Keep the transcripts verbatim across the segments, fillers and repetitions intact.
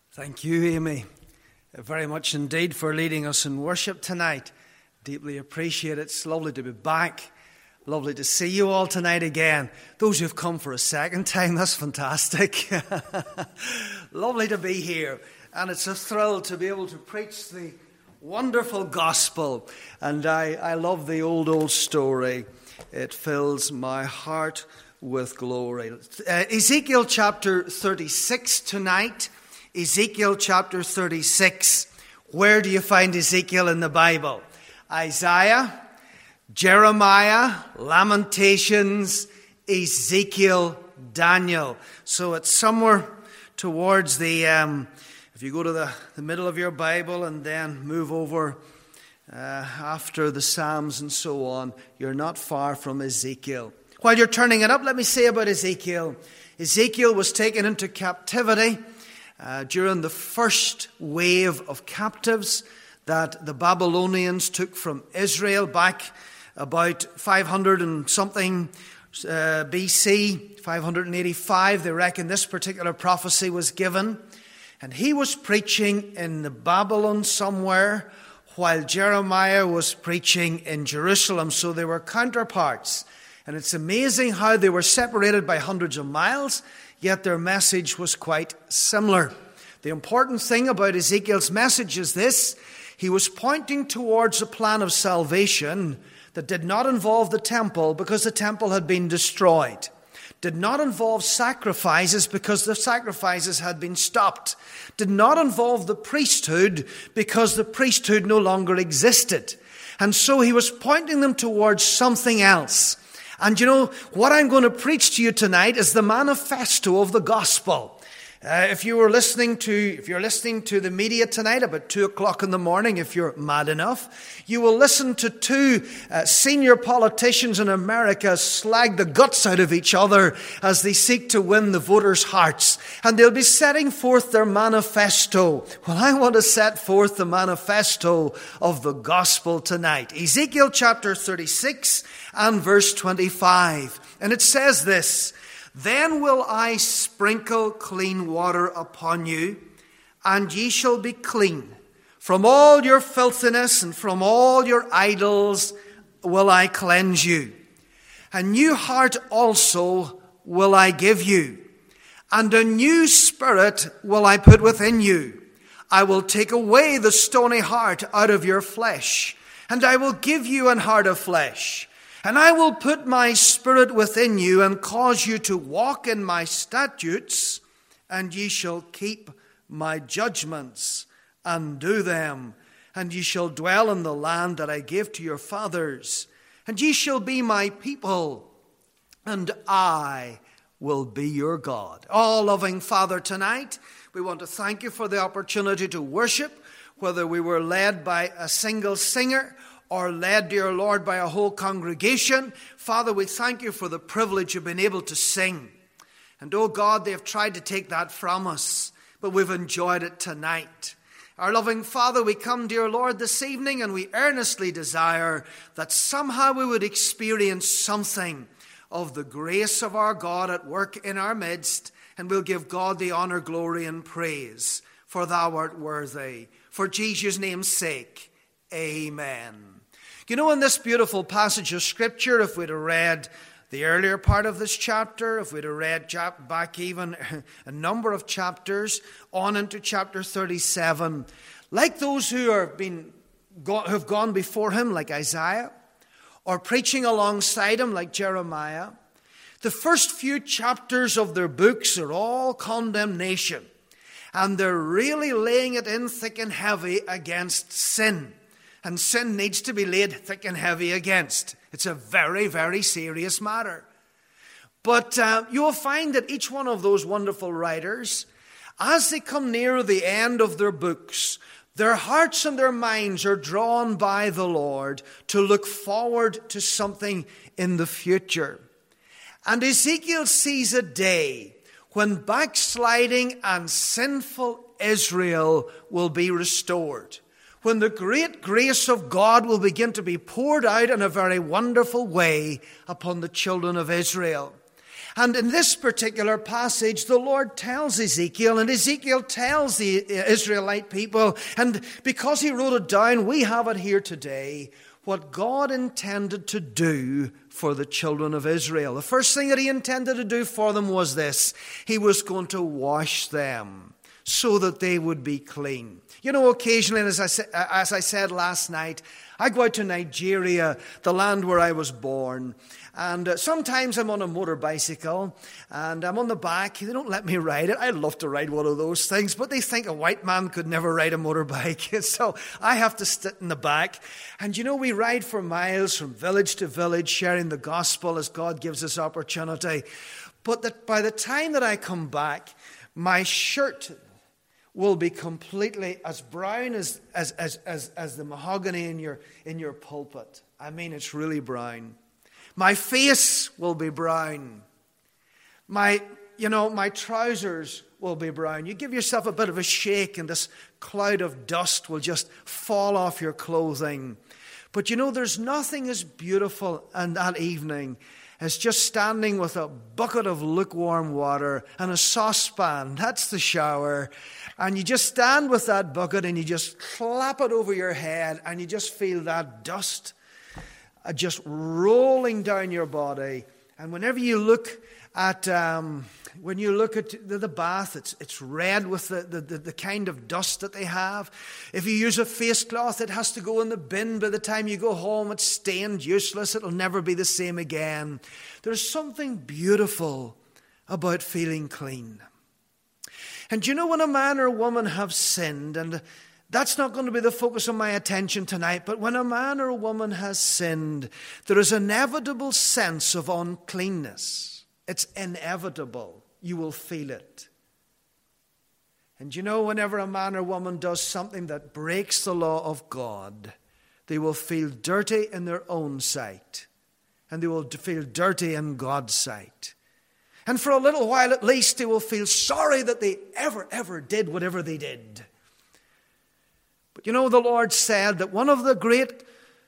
Thank you, Amy, very much indeed for leading us in worship tonight. Deeply appreciate it. It's lovely to be back. Lovely to see you all tonight again. Those who've come for a second time, that's fantastic. Lovely to be here. And it's a thrill to be able to preach the wonderful gospel. And I, I love the old, old story. It fills my heart with glory. Uh, Ezekiel chapter thirty-six tonight. Ezekiel chapter thirty-six. Where do you find Ezekiel in the Bible? Isaiah, Jeremiah, Lamentations, Ezekiel, Daniel. So it's somewhere towards the, um, if you go to the, the middle of your Bible and then move over uh, after the Psalms and so on, you're not far from Ezekiel. While you're turning it up, let me say about Ezekiel. Ezekiel was taken into captivity Uh, during the first wave of captives that the Babylonians took from Israel back about five hundred and something uh, B C, five hundred eighty-five, they reckon this particular prophecy was given. And he was preaching in the Babylon somewhere while Jeremiah was preaching in Jerusalem. So they were counterparts. And it's amazing how they were separated by hundreds of miles, yet their message was quite similar. The important thing about Ezekiel's message is this: he was pointing towards a plan of salvation that did not involve the temple because the temple had been destroyed, did not involve sacrifices because the sacrifices had been stopped, did not involve the priesthood because the priesthood no longer existed. And so he was pointing them towards something else. And you know, what I'm going to preach to you tonight is the manifesto of the gospel. Uh, if you were listening to, if you're listening to the media tonight about two o'clock in the morning, if you're mad enough, you will listen to two uh, senior politicians in America slag the guts out of each other as they seek to win the voters' hearts. And they'll be setting forth their manifesto. Well, I want to set forth the manifesto of the gospel tonight. Ezekiel chapter thirty-six and verse twenty-five. And it says this: "Then will I sprinkle clean water upon you, and ye shall be clean. From all your filthiness and from all your idols will I cleanse you. A new heart also will I give you, and a new spirit will I put within you. I will take away the stony heart out of your flesh, and I will give you an heart of flesh. And I will put my spirit within you and cause you to walk in my statutes, and ye shall keep my judgments and do them. And ye shall dwell in the land that I gave to your fathers. And ye shall be my people, and I will be your God." Oh, loving Father, tonight we want to thank you for the opportunity to worship, whether we were led by a single singer or led, dear Lord, by a whole congregation. Father, we thank you for the privilege of being able to sing. And oh God, they have tried to take that from us, but we've enjoyed it tonight. Our loving Father, we come, dear Lord, this evening, and we earnestly desire that somehow we would experience something of the grace of our God at work in our midst, and we'll give God the honor, glory, and praise, for thou art worthy. For Jesus' name's sake, amen. You know, in this beautiful passage of Scripture, if we'd have read the earlier part of this chapter, if we'd have read back even a number of chapters on into chapter thirty-seven, like those who are been, have gone before him, like Isaiah, or preaching alongside him, like Jeremiah, the first few chapters of their books are all condemnation. And they're really laying it in thick and heavy against sin. And sin needs to be laid thick and heavy against. It's a very, very serious matter. But uh, you'll find that each one of those wonderful writers, as they come near the end of their books, their hearts and their minds are drawn by the Lord to look forward to something in the future. And Ezekiel sees a day when backsliding and sinful Israel will be restored, when the great grace of God will begin to be poured out in a very wonderful way upon the children of Israel. And in this particular passage, the Lord tells Ezekiel, and Ezekiel tells the Israelite people, and because he wrote it down, we have it here today, what God intended to do for the children of Israel. The first thing that he intended to do for them was this. He was going to wash them so that they would be clean. You know, occasionally, as I, sa- as I said last night, I go out to Nigeria, the land where I was born, and uh, sometimes I'm on a motor bicycle, and I'm on the back. They don't let me ride it. I'd love to ride one of those things, but they think a white man could never ride a motorbike, so I have to sit in the back. And you know, we ride for miles from village to village, sharing the gospel as God gives us opportunity. But that by the time that I come back, my shirt will be completely as brown as, as, as, as, as the mahogany in your, in your pulpit. I mean, it's really brown. My face will be brown. My, you know, my trousers will be brown. You give yourself a bit of a shake and this cloud of dust will just fall off your clothing. But you know, there's nothing as beautiful in that evening as just standing with a bucket of lukewarm water and a saucepan. That's the shower. And you just stand with that bucket and you just clap it over your head and you just feel that dust just rolling down your body. And whenever you look at um, when you look at the, the bath, it's it's red with the, the, the kind of dust that they have. If you use a face cloth, it has to go in the bin. By the time you go home, it's stained, useless. It'll never be the same again. There's something beautiful about feeling clean. And you know, when a man or woman have sinned, and that's not going to be the focus of my attention tonight, but when a man or a woman has sinned, there is an inevitable sense of uncleanness. It's inevitable. You will feel it. And you know, whenever a man or woman does something that breaks the law of God, they will feel dirty in their own sight, and they will feel dirty in God's sight. And for a little while at least, they will feel sorry that they ever, ever did whatever they did. But you know, the Lord said that one of the great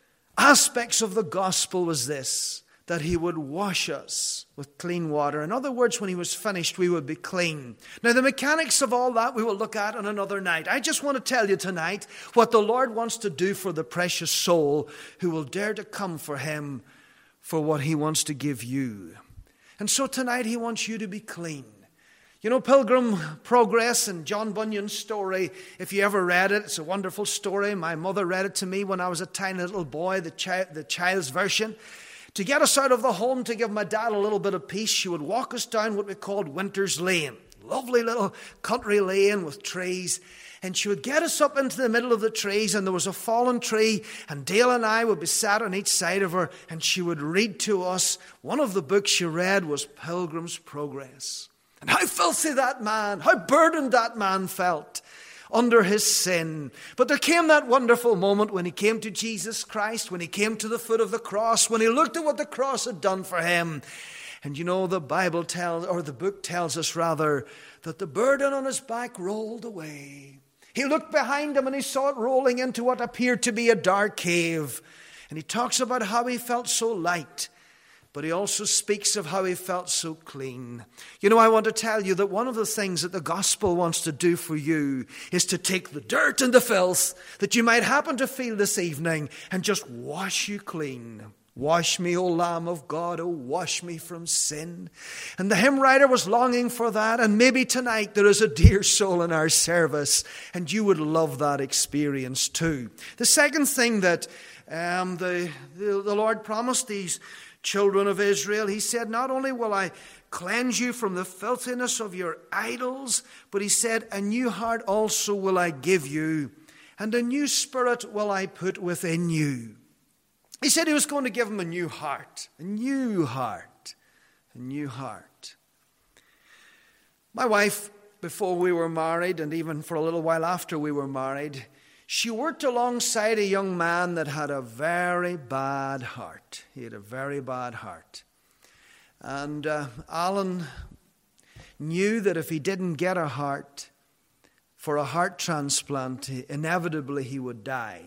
aspects of the gospel was this, that he would wash us with clean water. In other words, when he was finished, we would be clean. Now, the mechanics of all that we will look at on another night. I just want to tell you tonight what the Lord wants to do for the precious soul who will dare to come for him for what he wants to give you. And so tonight he wants you to be clean. You know, Pilgrim Progress and John Bunyan's story, if you ever read it, it's a wonderful story. My mother read it to me when I was a tiny little boy, the, chi- the child's version. To get us out of the home, to give my dad a little bit of peace, she would walk us down what we called Winter's Lane. Lovely little country lane with trees. And she would get us up into the middle of the trees, and there was a fallen tree, and Dale and I would be sat on each side of her, and she would read to us. One of the books she read was Pilgrim's Progress. And how filthy that man, how burdened that man felt under his sin. But there came that wonderful moment when he came to Jesus Christ, when he came to the foot of the cross, when he looked at what the cross had done for him. And you know, the Bible tells, or the book tells us rather, that the burden on his back rolled away. He looked behind him and he saw it rolling into what appeared to be a dark cave. And he talks about how he felt so light. But he also speaks of how he felt so clean. You know, I want to tell you that one of the things that the gospel wants to do for you is to take the dirt and the filth that you might happen to feel this evening and just wash you clean. Wash me, O Lamb of God, O wash me from sin. And the hymn writer was longing for that. And maybe tonight there is a dear soul in our service and you would love that experience too. The second thing that um, the, the, the Lord promised these children of Israel, he said, not only will I cleanse you from the filthiness of your idols, but he said, a new heart also will I give you, and a new spirit will I put within you. He said he was going to give them a new heart, a new heart, a new heart. My wife, before we were married, and even for a little while after we were married, she worked alongside a young man that had a very bad heart. He had a very bad heart. And uh, Alan knew that if he didn't get a heart for a heart transplant, he, inevitably he would die.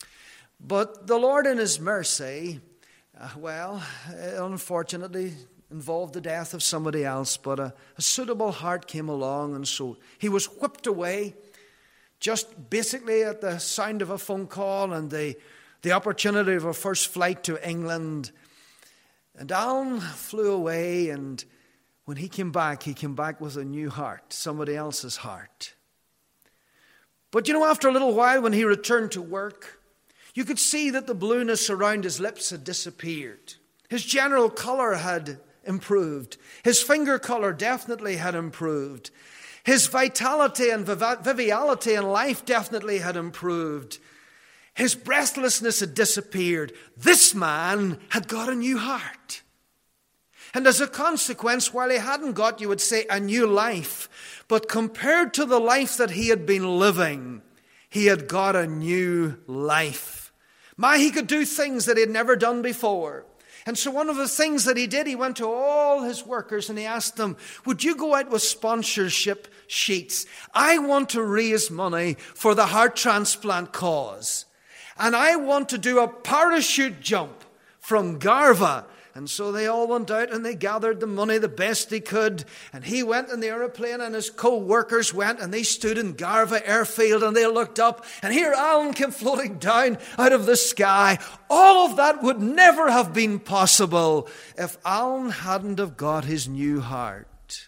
But the Lord in his mercy, uh, well, unfortunately, involved the death of somebody else, but a, a suitable heart came along, and so he was whipped away just basically at the sound of a phone call and the, the opportunity of a first flight to England. And Alan flew away, and when he came back, he came back with a new heart, somebody else's heart. But you know, after a little while, when he returned to work, you could see that the blueness around his lips had disappeared. His general colour had improved. His finger colour definitely had improved. His vitality and viviality in life definitely had improved. His breathlessness had disappeared. This man had got a new heart. And as a consequence, while he hadn't got, you would say, a new life, but compared to the life that he had been living, he had got a new life. My, he could do things that he had never done before. And so one of the things that he did, he went to all his workers and he asked them, would you go out with sponsorship sheets? I want to raise money for the heart transplant cause. And I want to do a parachute jump from Garva. And so they all went out and they gathered the money the best they could. And he went in the aeroplane and his co-workers went and they stood in Garva airfield and they looked up. And here Alan came floating down out of the sky. All of that would never have been possible if Alan hadn't have got his new heart.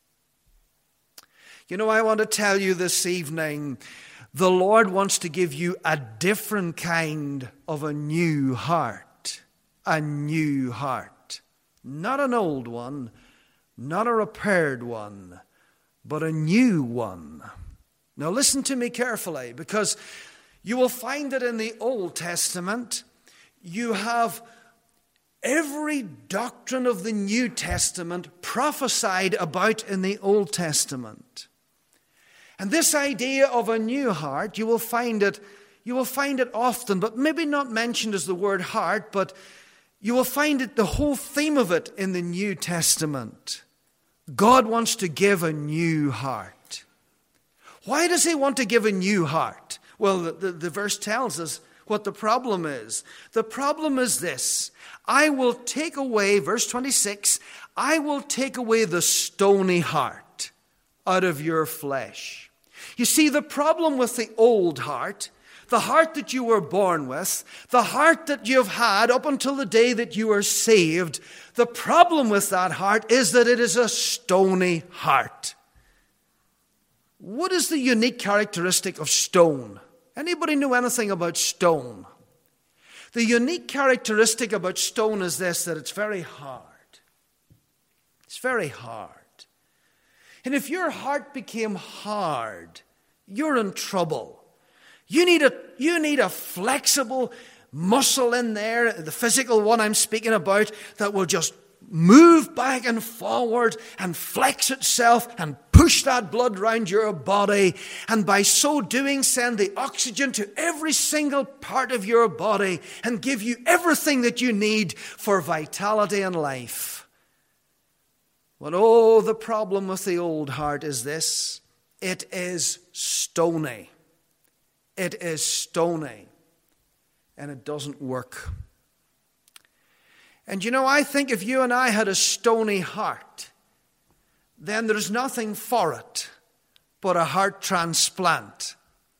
You know, I want to tell you this evening, the Lord wants to give you a different kind of a new heart. A new heart. Not an old one, not a repaired one, but a new one. Now listen to me carefully, because you will find that in the Old Testament, you have every doctrine of the New Testament prophesied about in the Old Testament. And this idea of a new heart, you will find it, you will find it often, but maybe not mentioned as the word heart, but you will find it, the whole theme of it, in the New Testament. God wants to give a new heart. Why does he want to give a new heart? Well, the, the, the verse tells us what the problem is. The problem is this: I will take away, verse twenty-six, I will take away the stony heart out of your flesh. You see, the problem with the old heart, the heart that you were born with, the heart that you've had up until the day that you were saved, the problem with that heart is that it is a stony heart. What is the unique characteristic of stone? Anybody know anything about stone? The unique characteristic about stone is this, that it's very hard. It's very hard. And if your heart became hard, you're in trouble. You need a, you need a flexible muscle in there, the physical one I'm speaking about, that will just move back and forward and flex itself and push that blood round your body. And by so doing, send the oxygen to every single part of your body and give you everything that you need for vitality and life. But oh, the problem with the old heart is this: it is stony. It is stony, and it doesn't work. And you know, I think if you and I had a stony heart, then there's nothing for it but a heart transplant.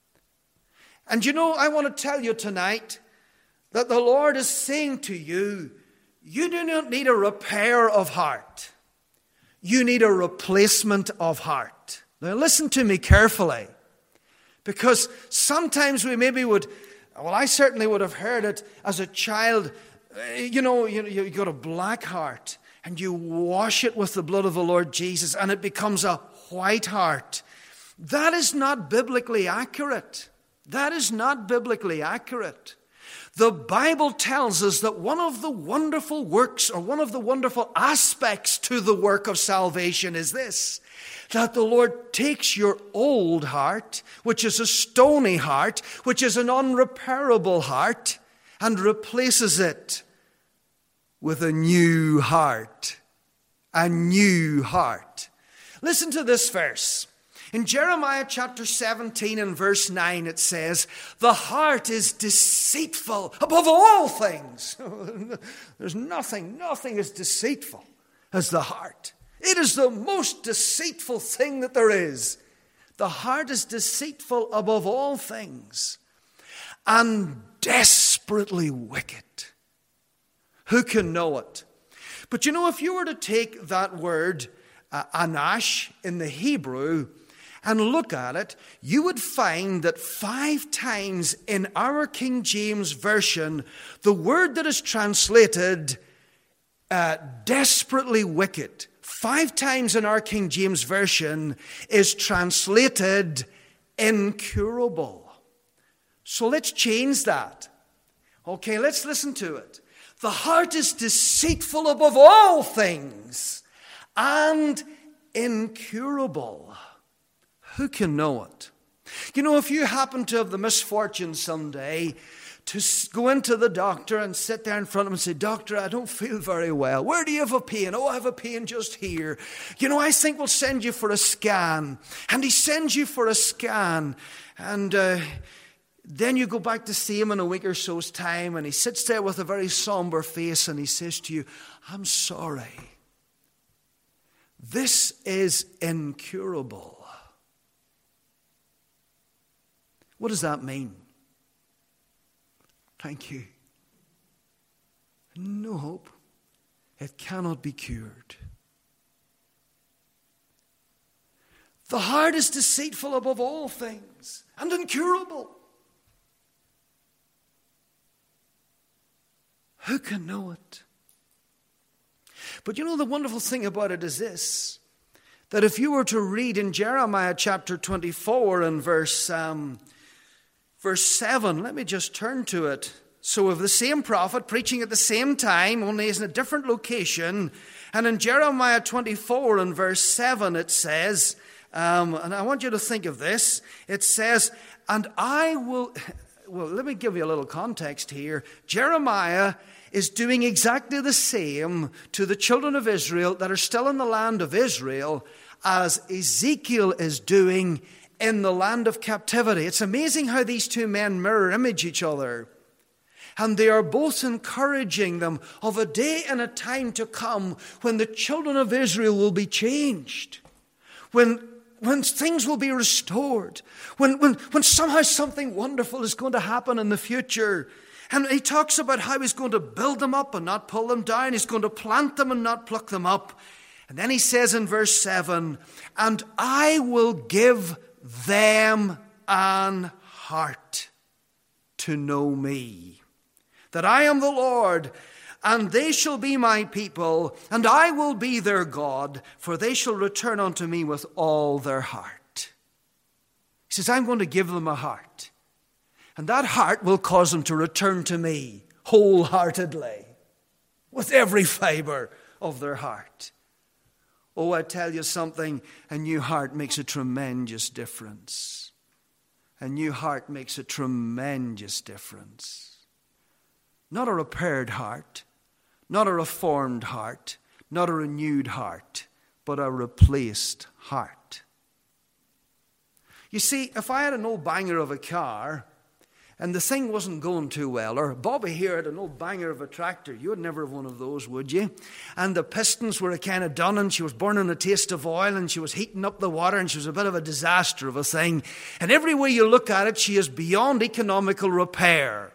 And you know, I want to tell you tonight that the Lord is saying to you, you do not need a repair of heart. You need a replacement of heart. Now listen to me carefully. Because sometimes we maybe would, well, I certainly would have heard it as a child. You know, you, you got a black heart and you wash it with the blood of the Lord Jesus and it becomes a white heart. That is not biblically accurate. That is not biblically accurate. The Bible tells us that one of the wonderful works, or one of the wonderful aspects to the work of salvation is this: that the Lord takes your old heart, which is a stony heart, which is an unrepairable heart, and replaces it with a new heart. A new heart. Listen to this verse. In Jeremiah chapter seventeen and verse nine, it says, the heart is deceitful above all things. There's nothing, nothing is deceitful as the heart. It is the most deceitful thing that there is. The heart is deceitful above all things and desperately wicked. Who can know it? But you know, if you were to take that word, uh, anash, in the Hebrew, and look at it, you would find that five times in our King James Version, the word that is translated uh, desperately wicked, five times in our King James Version is translated incurable. So let's change that. Okay, let's listen to it. The heart is deceitful above all things and incurable. Who can know it? You know, if you happen to have the misfortune someday to go into the doctor and sit there in front of him and say, "Doctor, I don't feel very well. Where do you have a pain?" "Oh, I have a pain just here. You know, I think we'll send you for a scan." And he sends you for a scan. And uh, then you go back to see him in a week or so's time, and he sits there with a very somber face and he says to you, "I'm sorry. This is incurable." What does that mean? Thank you. No hope. It cannot be cured. The heart is deceitful above all things and incurable. Who can know it? But you know, the wonderful thing about it is this, that if you were to read in Jeremiah chapter twenty-four and verse um, verse seven, let me just turn to it. So of the same prophet preaching at the same time, only he's in a different location. And in Jeremiah twenty-four and verse seven it says, um, and I want you to think of this, it says, "And I will..." Well, let me give you a little context here. Jeremiah is doing exactly the same to the children of Israel that are still in the land of Israel as Ezekiel is doing in the land of captivity. It's amazing how these two men mirror image each other. And they are both encouraging them of a day and a time to come when the children of Israel will be changed. When When things will be restored. When, when, when somehow something wonderful is going to happen in the future. And he talks about how he's going to build them up and not pull them down. He's going to plant them and not pluck them up. And then he says in verse seven, "And I will give them an heart to know me, that I am the Lord, and they shall be my people, and I will be their God, for they shall return unto me with all their heart." He says, I'm going to give them a heart. And that heart will cause them to return to me wholeheartedly, with every fiber of their heart. Oh, I tell you something, a new heart makes a tremendous difference. A new heart makes a tremendous difference. Not a repaired heart, not a reformed heart, not a renewed heart, but a replaced heart. You see, if I had an old banger of a car and the thing wasn't going too well, or Bobby here had an old banger of a tractor, you would never have one of those, would you? And the pistons were a kind of done, and she was burning a taste of oil, and she was heating up the water, and she was a bit of a disaster of a thing. And every way you look at it, she is beyond economical repair.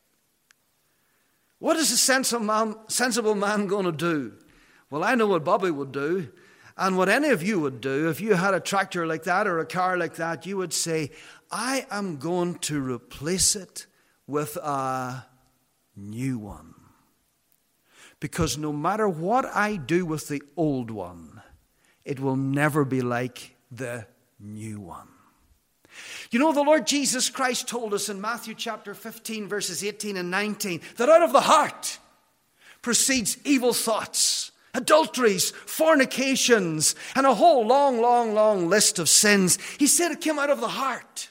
What is a sensible man, sensible man going to do? Well, I know what Bobby would do, and what any of you would do if you had a tractor like that or a car like that. You would say, I am going to replace it with a new one. Because no matter what I do with the old one, it will never be like the new one. You know, the Lord Jesus Christ told us in Matthew chapter fifteen, verses eighteen and nineteen, that out of the heart proceeds evil thoughts, adulteries, fornications, and a whole long, long, long list of sins. He said it came out of the heart.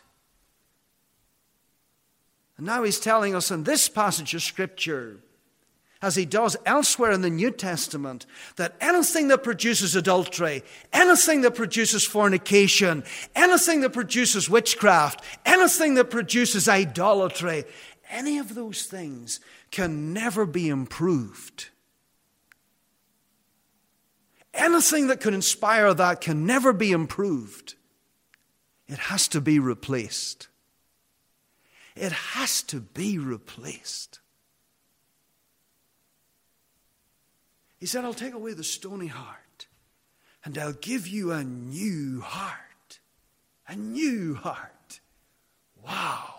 And now he's telling us in this passage of Scripture, as he does elsewhere in the New Testament, that anything that produces adultery, anything that produces fornication, anything that produces witchcraft, anything that produces idolatry, any of those things can never be improved anything that could inspire that can never be improved. It has to be replaced. It has to be replaced. He said, I'll take away the stony heart, and I'll give you a new heart. A new heart. Wow.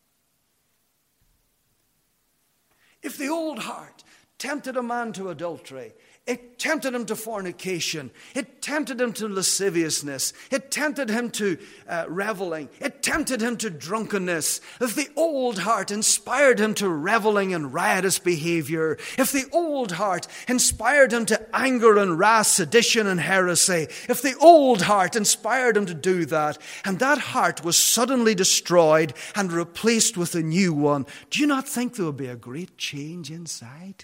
If the old heart tempted a man to adultery, it tempted him to fornication, it tempted him to lasciviousness, it tempted him to uh, reveling, it tempted him to drunkenness. If the old heart inspired him to reveling and riotous behavior, if the old heart inspired him to anger and wrath, sedition and heresy, if the old heart inspired him to do that, and that heart was suddenly destroyed and replaced with a new one, do you not think there would be a great change inside?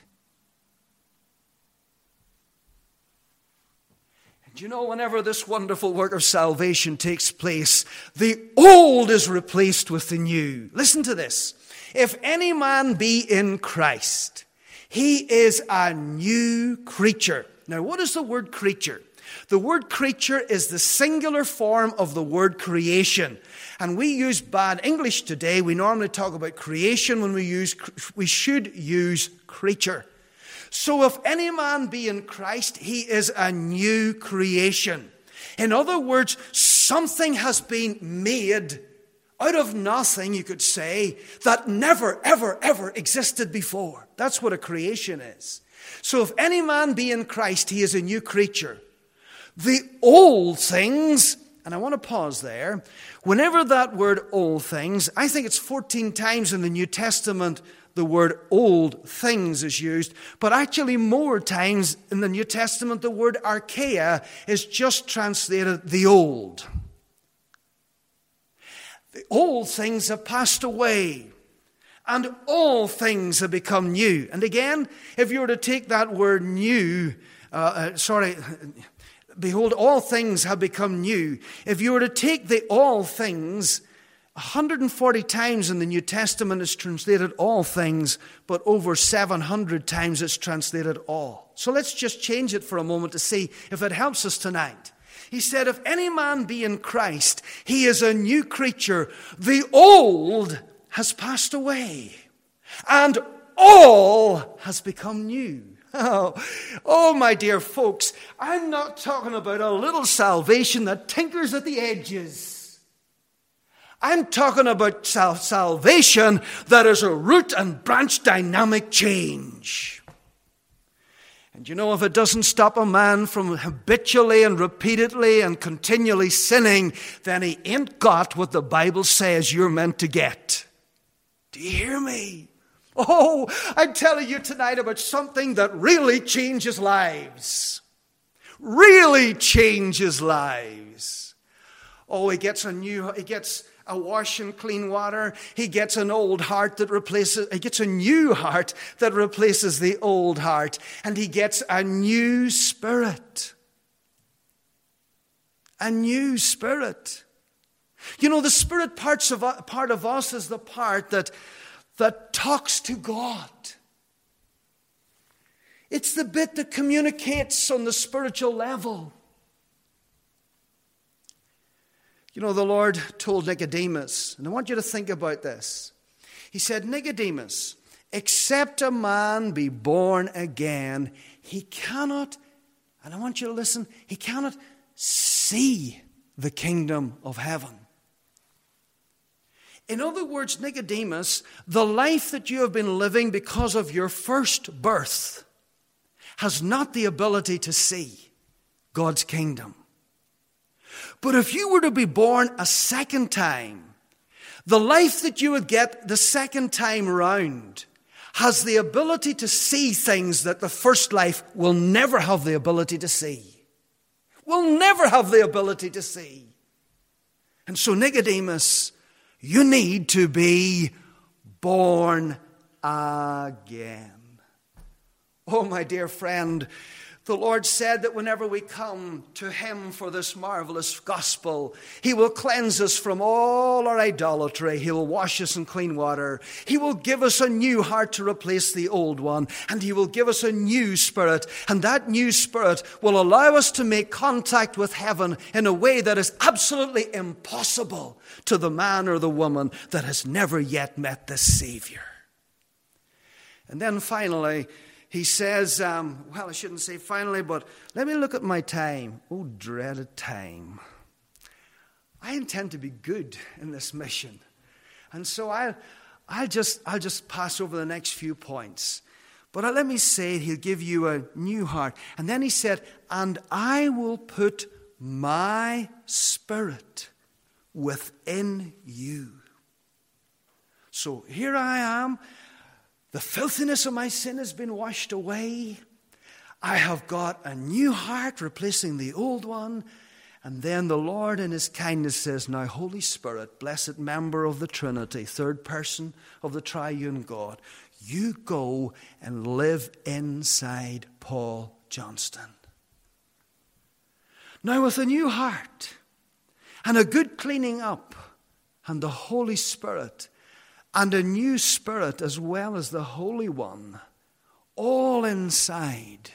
Do you know, whenever this wonderful work of salvation takes place, the old is replaced with the new. Listen to this. If any man be in Christ, he is a new creature. Now, what is the word creature? The word creature is the singular form of the word creation. And we use bad English today. We normally talk about creation when we use, we should use creature. So if any man be in Christ, he is a new creation. In other words, something has been made out of nothing, you could say, that never, ever, ever existed before. That's what a creation is. So if any man be in Christ, he is a new creature. The old things, and I want to pause there, whenever that word old things, I think it's fourteen times in the New Testament the word old things is used, but actually more times in the New Testament the word archaea is just translated the old. The old things have passed away, and all things have become new. And again, if you were to take that word new, uh, uh, sorry, behold, all things have become new. If you were to take the all things, one hundred forty times in the New Testament it's translated all things, but over seven hundred times it's translated all. So let's just change it for a moment to see if it helps us tonight. He said, if any man be in Christ, he is a new creature. The old has passed away, and all has become new. Oh, oh, my dear folks, I'm not talking about a little salvation that tinkers at the edges. I'm talking about sal- salvation that is a root and branch dynamic change. And you know, if it doesn't stop a man from habitually and repeatedly and continually sinning, then he ain't got what the Bible says you're meant to get. Do you hear me? Oh, I'm telling you tonight about something that really changes lives. Really changes lives. Oh, he gets a new, he gets a wash in clean water. He gets an old heart that replaces, he gets a new heart that replaces the old heart. And he gets a new spirit. A new spirit. You know, the spirit parts of, part of us is the part that, that talks to God. It's the bit that communicates on the spiritual level. You know, the Lord told Nicodemus, and I want you to think about this. He said, Nicodemus, except a man be born again, he cannot, and I want you to listen, he cannot see the kingdom of heaven. In other words, Nicodemus, the life that you have been living because of your first birth has not the ability to see God's kingdom. But if you were to be born a second time, the life that you would get the second time round has the ability to see things that the first life will never have the ability to see. Will never have the ability to see. And so, Nicodemus, you need to be born again. Oh, my dear friend, The Lord said that whenever we come to him for this marvelous gospel, he will cleanse us from all our idolatry. He will wash us in clean water. He will give us a new heart to replace the old one. And he will give us a new spirit. And that new spirit will allow us to make contact with heaven in a way that is absolutely impossible to the man or the woman that has never yet met the Savior. And then finally, he says, um, well, I shouldn't say finally, but let me look at my time. Oh, dreaded time. I intend to be good in this mission. And so I'll, I'll, just, I'll just pass over the next few points. But let me say, he'll give you a new heart. And then he said, and I will put my spirit within you. So here I am. The filthiness of my sin has been washed away. I have got a new heart replacing the old one. And then the Lord in his kindness says, now Holy Spirit, blessed member of the Trinity, third person of the triune God, you go and live inside Paul Johnston. Now with a new heart and a good cleaning up and the Holy Spirit and a new spirit as well as the Holy One, all inside,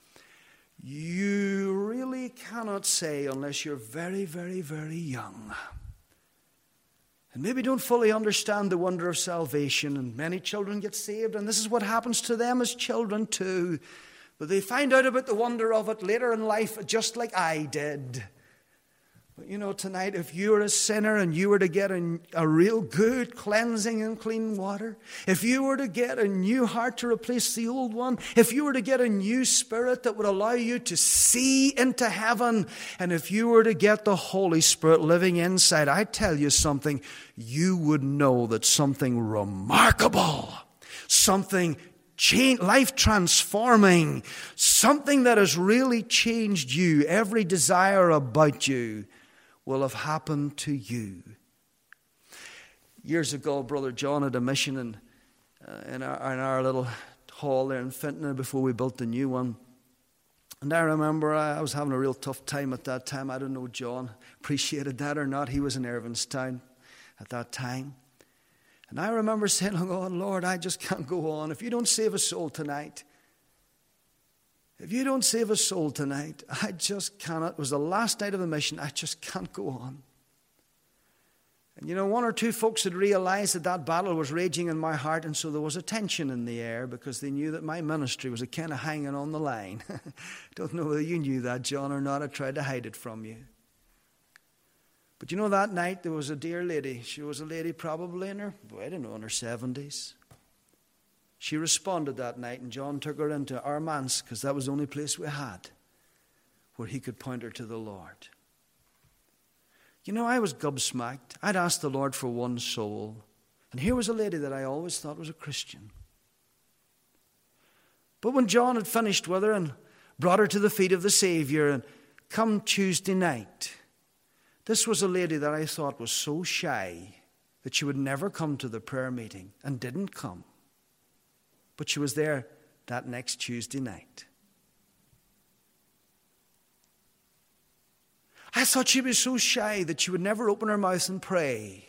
you really cannot say unless you're very, very, very young. And maybe don't fully understand the wonder of salvation. And many children get saved, and this is what happens to them as children too. But they find out about the wonder of it later in life, just like I did. But you know, tonight, if you were a sinner and you were to get a, a real good cleansing and clean water, if you were to get a new heart to replace the old one, if you were to get a new spirit that would allow you to see into heaven, and if you were to get the Holy Spirit living inside, I tell you something, you would know that something remarkable, something change, life transforming, something that has really changed you, every desire about you, will have happened to you. Years ago, Brother John had a mission in, uh, in, our, in our little hall there in Fintona before we built the new one. And I remember I, I was having a real tough time at that time. I don't know John appreciated that or not. He was in Irvinstown at that time. And I remember saying, oh, Lord, I just can't go on. If you don't save a soul tonight, If you don't save a soul tonight, I just cannot. It was the last night of the mission. I just can't go on. And you know, one or two folks had realized that that battle was raging in my heart, and so there was a tension in the air because they knew that my ministry was a kind of hanging on the line. Don't know whether you knew that, John, or not. I tried to hide it from you. But you know, that night there was a dear lady. She was a lady probably in her, I don't know, in her seventies. She responded that night, and John took her into our manse because that was the only place we had where he could point her to the Lord. You know, I was gobsmacked. I'd asked the Lord for one soul, and here was a lady that I always thought was a Christian. But when John had finished with her and brought her to the feet of the Savior, and come Tuesday night, this was a lady that I thought was so shy that she would never come to the prayer meeting, and didn't come. But she was there that next Tuesday night. I thought she was so shy that she would never open her mouth and pray.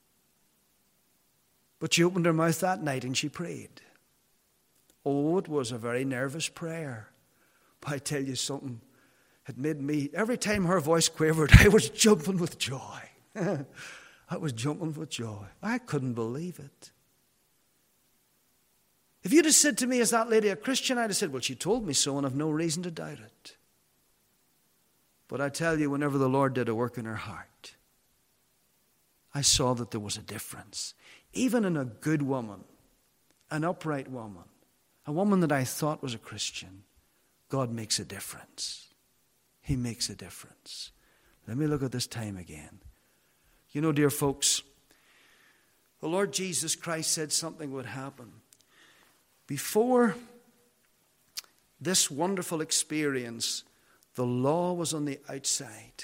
But she opened her mouth that night and she prayed. Oh, it was a very nervous prayer. But I tell you something, it made me, every time her voice quavered, I was jumping with joy. I was jumping with joy. I couldn't believe it. If you'd have said to me, is that lady a Christian? I'd have said, well, she told me so and I've no reason to doubt it. But I tell you, whenever the Lord did a work in her heart, I saw that there was a difference. Even in a good woman, an upright woman, a woman that I thought was a Christian, God makes a difference. He makes a difference. Let me look at this time again. You know, dear folks, the Lord Jesus Christ said something would happen. Before this wonderful experience, the law was on the outside.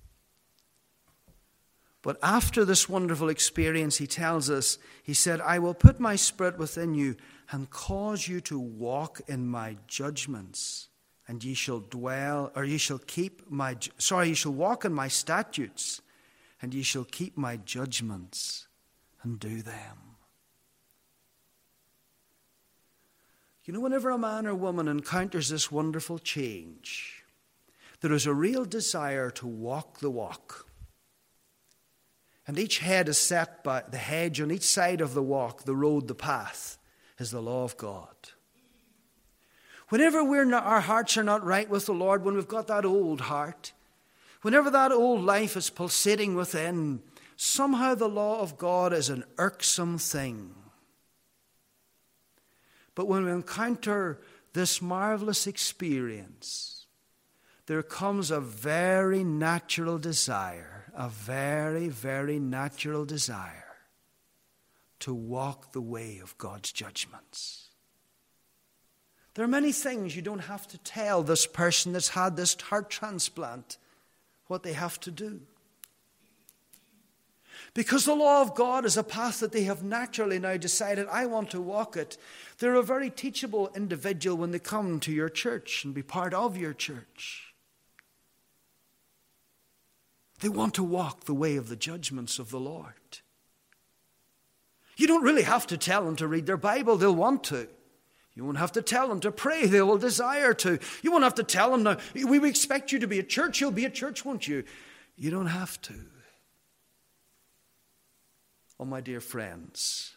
But after this wonderful experience, he tells us, he said, I will put my spirit within you and cause you to walk in my judgments. and ye shall dwell, or ye shall keep my, sorry, ye shall walk in my statutes, and ye shall keep my judgments and do them. You know, whenever a man or woman encounters this wonderful change, there is a real desire to walk the walk. And each head is set by the hedge on each side of the walk, the road, the path, is the law of God. Whenever we're not, our hearts are not right with the Lord, when we've got that old heart, whenever that old life is pulsating within, somehow the law of God is an irksome thing. But when we encounter this marvelous experience, there comes a very natural desire, a very, very natural desire to walk the way of God's judgments. There are many things you don't have to tell this person that's had this heart transplant what they have to do. Because the law of God is a path that they have naturally now decided, I want to walk it. They're a very teachable individual when they come to your church and be part of your church. They want to walk the way of the judgments of the Lord. You don't really have to tell them to read their Bible. They'll want to. You won't have to tell them to pray. They will desire to. You won't have to tell them, now, we expect you to be at church. You'll be at church, won't you? You don't have to. Oh, my dear friends,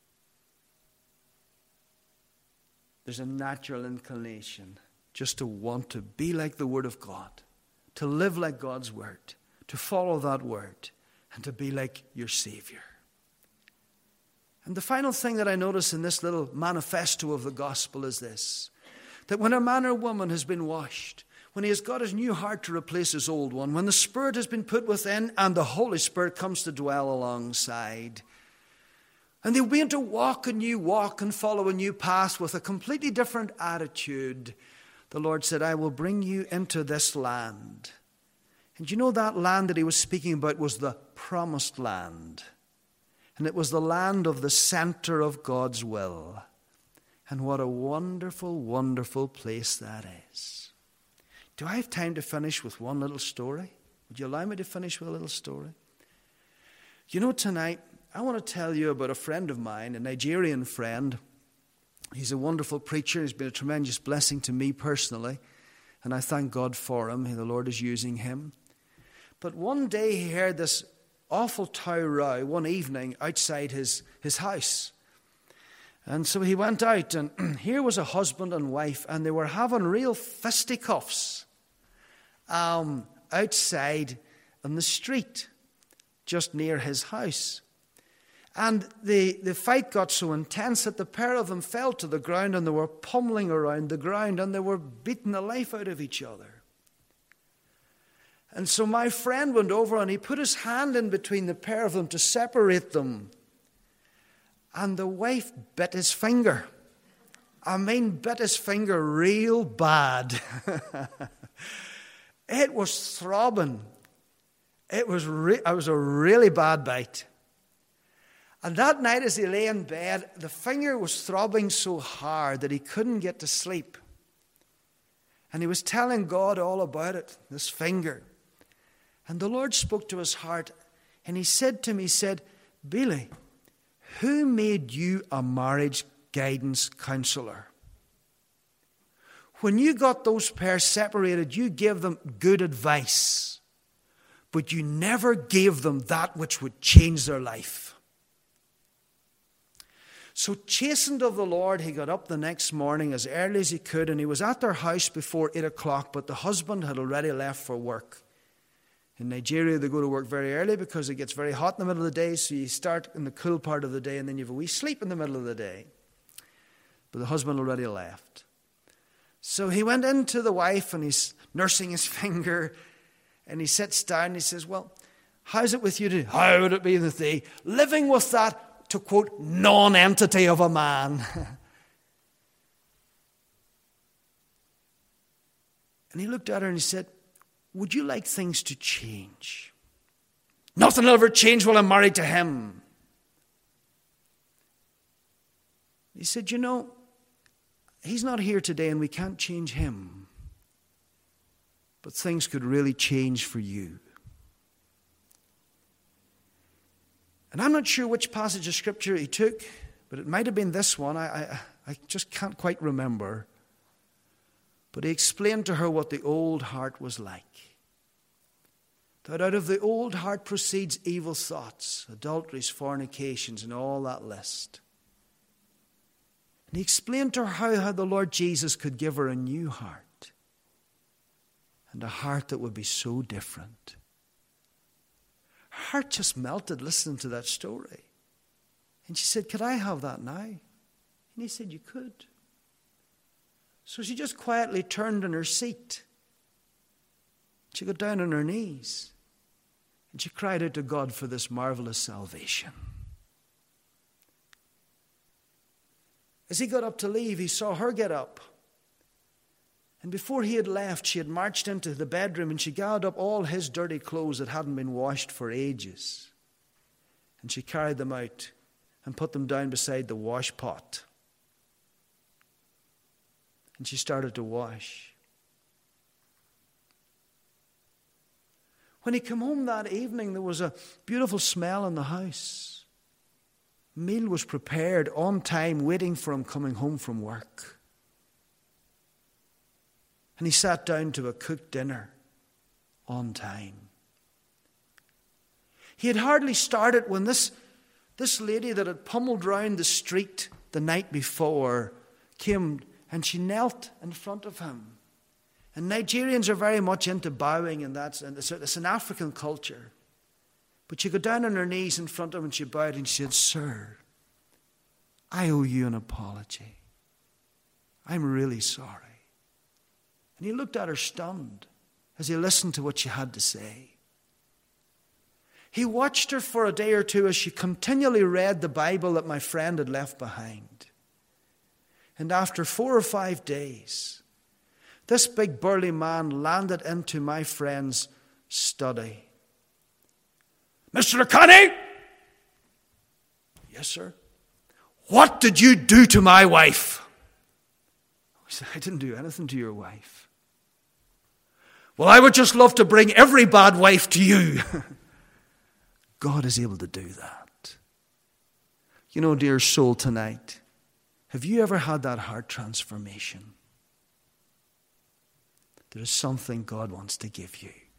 there's a natural inclination just to want to be like the Word of God, to live like God's Word, to follow that Word, and to be like your Savior. And the final thing that I notice in this little manifesto of the gospel is this, that when a man or woman has been washed, when he has got his new heart to replace his old one, when the Spirit has been put within and the Holy Spirit comes to dwell alongside, and they'll begin to walk a new walk and follow a new path with a completely different attitude, the Lord said, I will bring you into this land. And you know that land that he was speaking about was the promised land. And it was the land of the center of God's will. And what a wonderful, wonderful place that is. Do I have time to finish with one little story? Would you allow me to finish with a little story? You know, tonight, I want to tell you about a friend of mine, a Nigerian friend. He's a wonderful preacher. He's been a tremendous blessing to me personally. And I thank God for him. The Lord is using him. But one day he heard this awful tow row one evening outside his, his house. And so he went out, and here was a husband and wife, and they were having real fisticuffs um, outside in the street, just near his house. And the, the fight got so intense that the pair of them fell to the ground, and they were pummeling around the ground, and they were beating the life out of each other. And so my friend went over, and he put his hand in between the pair of them to separate them. And the wife bit his finger. I mean, bit his finger real bad. It was throbbing. It was, re- it was a really bad bite. And that night as he lay in bed, the finger was throbbing so hard that he couldn't get to sleep. And he was telling God all about it, this finger. And the Lord spoke to his heart, and he said to me, he said, Billy, who made you a marriage guidance counselor? When you got those pairs separated, you gave them good advice, but you never gave them that which would change their life. So chastened of the Lord, he got up the next morning as early as he could, and he was at their house before eight o'clock, but the husband had already left for work. In Nigeria, they go to work very early because it gets very hot in the middle of the day, so you start in the cool part of the day, and then you have a wee sleep in the middle of the day. But the husband already left. So he went in to the wife, and he's nursing his finger, and he sits down, and he says, well, how's it with you today? How would it be with thee? Living with that, to quote, non-entity of a man. And he looked at her and he said, would you like things to change? Nothing will ever change while I'm married to him. He said, you know, he's not here today and we can't change him. but things could really change for you. And I'm not sure which passage of Scripture he took, but it might have been this one. I, I, I just can't quite remember. But he explained to her what the old heart was like. That out of the old heart proceeds evil thoughts, adulteries, fornications, and all that list. And he explained to her how, how the Lord Jesus could give her a new heart. And a heart that would be so different. Her heart just melted listening to that story. And she said, could I have that now? And he said, you could. So she just quietly turned in her seat. She got down on her knees. And she cried out to God for this marvelous salvation. As he got up to leave, he saw her get up. And before he had left, she had marched into the bedroom and she gathered up all his dirty clothes that hadn't been washed for ages. And she carried them out and put them down beside the wash pot. And she started to wash. When he came home that evening, there was a beautiful smell in the house. Meal was prepared on time, waiting for him coming home from work. And he sat down to a cooked dinner on time. He had hardly started when this, this lady that had pummeled round the street the night before came and she knelt in front of him. And Nigerians are very much into bowing, and that's and it's, it's an African culture. But she got down on her knees in front of him and she bowed and she said, "Sir, I owe you an apology. I'm really sorry." And he looked at her stunned as he listened to what she had to say. He watched her for a day or two as she continually read the Bible that my friend had left behind. And after four or five days, this big burly man landed into my friend's study. "Mister O'Connor?" "Yes, sir." "What did you do to my wife?" He said, "I didn't do anything to your wife." "Well, I would just love to bring every bad wife to you." God is able to do that. You know, dear soul, tonight, have you ever had that heart transformation? There is something God wants to give you.